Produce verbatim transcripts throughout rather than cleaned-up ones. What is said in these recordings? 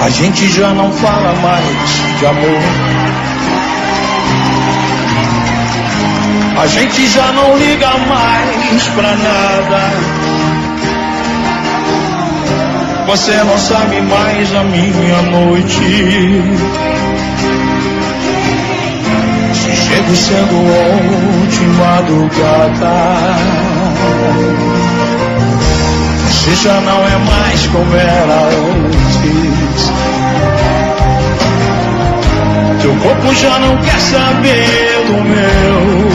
A gente já não fala mais de amor. A gente já não liga mais pra nada. Você não sabe mais a minha noite. Se chego sendo ontem madrugada, você já não é mais como era antes. Teu corpo já não quer saber do meu.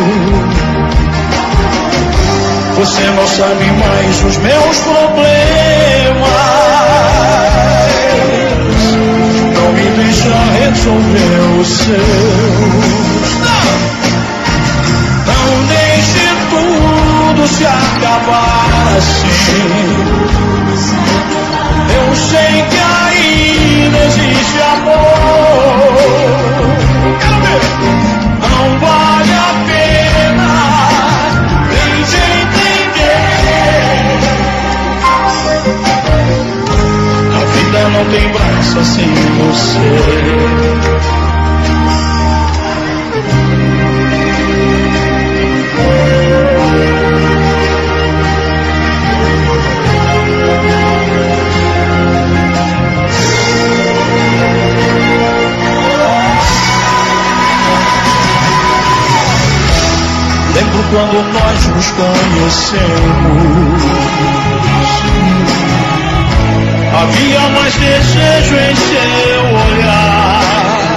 Você não sabe mais os meus problemas. Não me deixa resolver os seus. Não deixe tudo se acabar assim. Eu sei que ainda existe amor. Não vale a pena tente entender. A vida não tem graça sem você. Lembro quando nós nos conhecemos, havia mais desejo em seu olhar,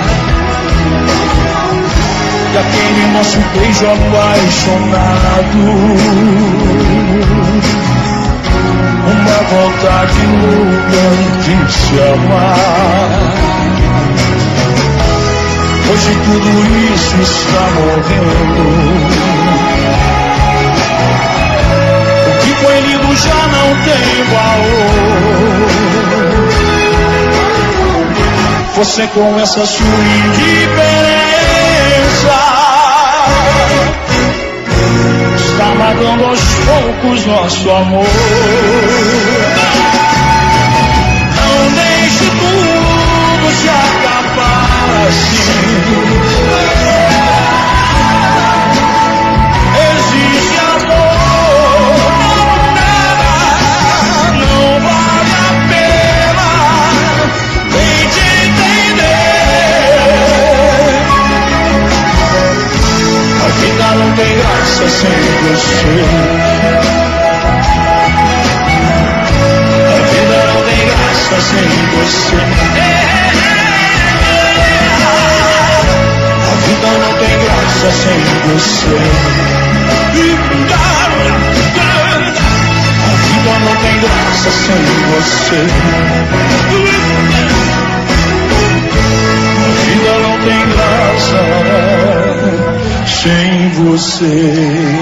e aquele nosso beijo apaixonado, uma vontade louca de se amar. Hoje tudo isso está morrendo. O que foi lindo já não tem valor. Você com essa sua indiferença está matando aos poucos nosso amor. Não deixe tudo se acabar assim. Existe amor, não vale a pena tente entender. A vida não tem graça sem você. A vida não tem graça sem você. A vida não tem graça sem você. A vida não tem graça sem você. A vida não tem graça sem você.